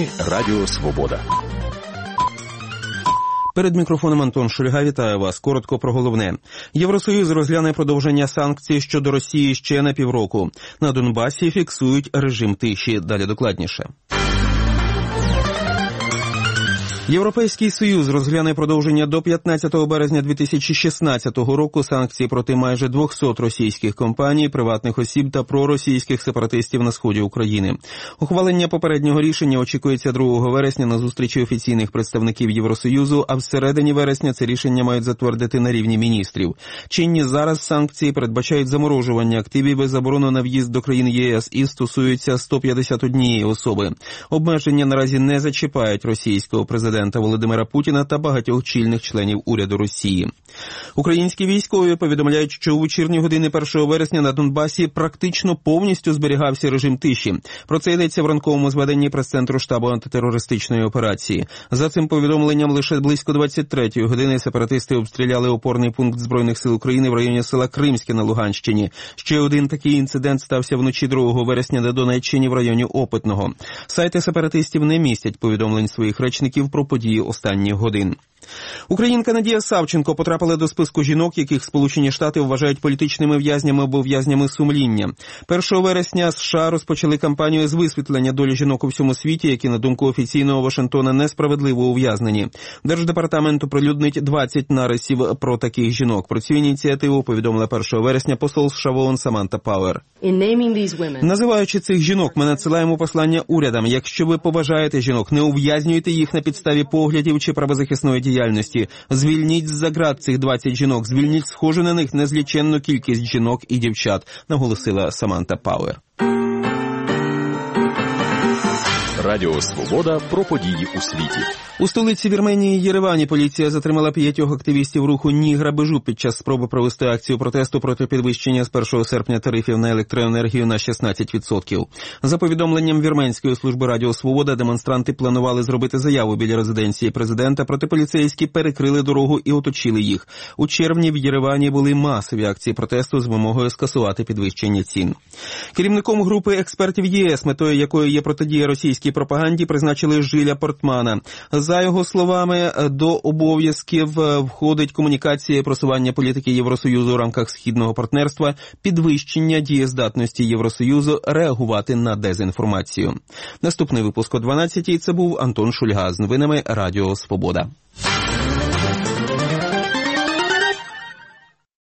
новини Радіо Свобода. Перед мікрофоном Антон Шульга, вітаю вас. Коротко про головне. Євросоюз розгляне продовження санкцій щодо Росії ще на півроку. На Донбасі фіксують режим тиші. Далі докладніше. Європейський Союз розгляне продовження до 15 березня 2016 року санкцій проти майже 200 російських компаній, приватних осіб та проросійських сепаратистів на сході України. Ухвалення попереднього рішення очікується 2 вересня на зустрічі офіційних представників Євросоюзу, а всередині вересня це рішення мають затвердити на рівні міністрів. Чинні зараз санкції передбачають заморожування активів і заборону на в'їзд до країн ЄС і стосуються 151 особи. Обмеження наразі не зачіпають російського президента Володимира Путіна та багатьох чільних членів уряду Росії. Українські військові повідомляють, що у вечірні години 1 вересня на Донбасі практично повністю зберігався режим тиші. Про це йдеться в ранковому зведенні прес-центру штабу антитерористичної операції. За цим повідомленням, лише близько 23-ї години сепаратисти обстріляли опорний пункт Збройних сил України в районі села Кримське на Луганщині. Ще один такий інцидент стався вночі 2 вересня на Донеччині в районі Опитного. Сайти сепаратистів не містять повідомлень своїх речників про події останніх годин. Українка Надія Савченко потрапила до списку жінок, яких Сполучені Штати вважають політичними в'язнями або в'язнями сумління. 1 вересня США розпочали кампанію з висвітлення долі жінок у всьому світі, які, на думку офіційного Вашингтона, несправедливо ув'язнені. Держдепартамент оприлюднить 20 нарисів про таких жінок. Про цю ініціативу повідомила 1 вересня посол США в ООН Саманта Пауер. Називаючи цих жінок, ми надсилаємо послання урядам. Якщо ви поважаєте жінок, не ув'язнюйте їх на підставі поглядів чи правозахисної діяльності. Звільніть з-за ґрат цих 20 жінок, звільніть схожу на них незліченну кількість жінок і дівчат, наголосила Саманта Пауер. Радіо Свобода про події у світі. У столиці Вірменії Єревані поліція затримала 5 активістів руху «Ні грабежу» під час спроби провести акцію протесту проти підвищення з 1 серпня тарифів на електроенергію на 16%. За повідомленням Вірменської служби Радіо Свобода, демонстранти планували зробити заяву біля резиденції президента, проте поліцейські перекрили дорогу і оточили їх. У червні в Єревані були масові акції протесту з вимогою скасувати підвищення цін. Керівником групи експертів ЄС, метою якої є протидія російській пропаганді, призначили Жиля Портмана. За його словами, до обов'язків входить комунікація і просування політики Євросоюзу у рамках східного партнерства, підвищення дієздатності Євросоюзу реагувати на дезінформацію. Наступний випуск о 12-й. Це був Антон Шульга з новинами Радіо Свобода.